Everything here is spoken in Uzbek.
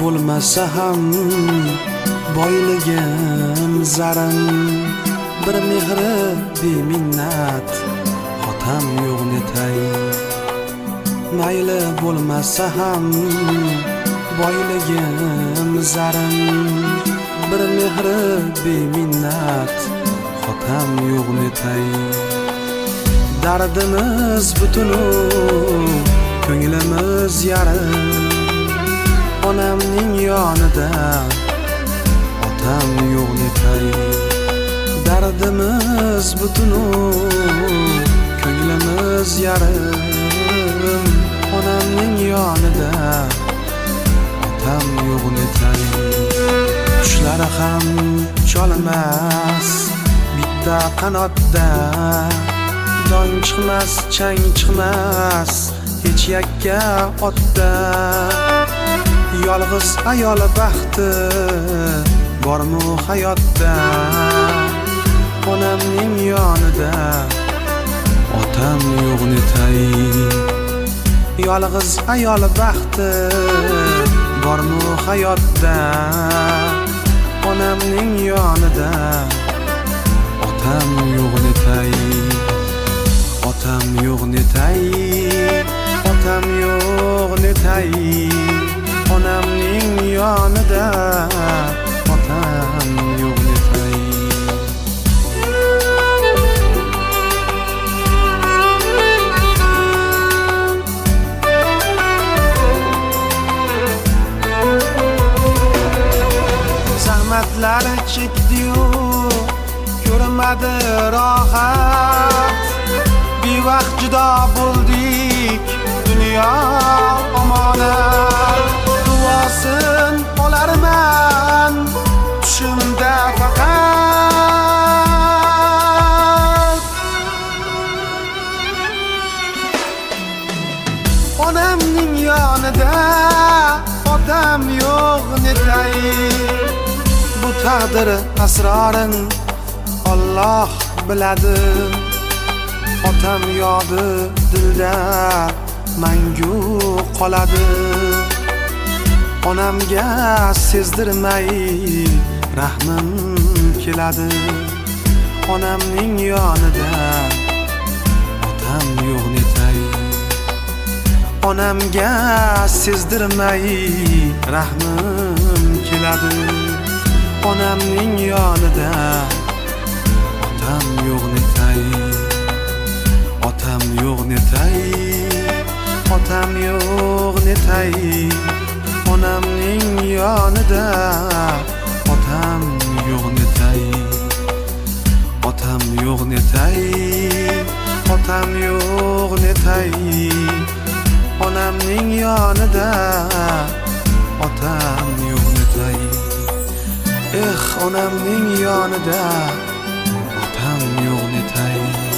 bo'lmasa ham boyligim zarim, bir mehri beminnat otam yo'q netay. Mayli bo'lmasa ham boyligim zarim, bir mehri beminnat otam yo'q netay. Dardimiz butunu ko'nglimiz yarim, onamning yonida otam yo'q netay. Dardimiz butunu ko'nglimiz yarim, onamning yonida otam yo'q netay. Qushlar ham cholmas bitta qanotda, dong chiqmas, chang chiqmas hech yakka otda. Yolg'iz ayol baxti bormi hayotda, onamning yonida otam yo'q netay. Yolg'iz ayol baxti bormi hayotda, onamning yonida otam yo'q netay. Otam yo'q netay, otam yo'q netay, onamning yonida otam yo'q netay. Zahmatlar chekdi-yu ko'rmadi rohat, bevaqt judo bo'ldik dunyo omonat. Duosin olarman tushimda faqat, onamning yonida otam yo'q netay. Bu taqdir asrorin Alloh biladi, otam yodi dilda mangu qoladi. Onamga sezdirmay rahmim keladi, onamning yonida otam yo'q netay. Onamga sezdirmay rahmim keladi, onamning yonida otam yo'q netay. Otam yo'q netay, otam yo'q netay, onamning yonida otam yo'q netay. Otam yo'q netay, otam yo'q netay, onamning yonida otam yo'q netay. Onamning yonida otam yo'q netay.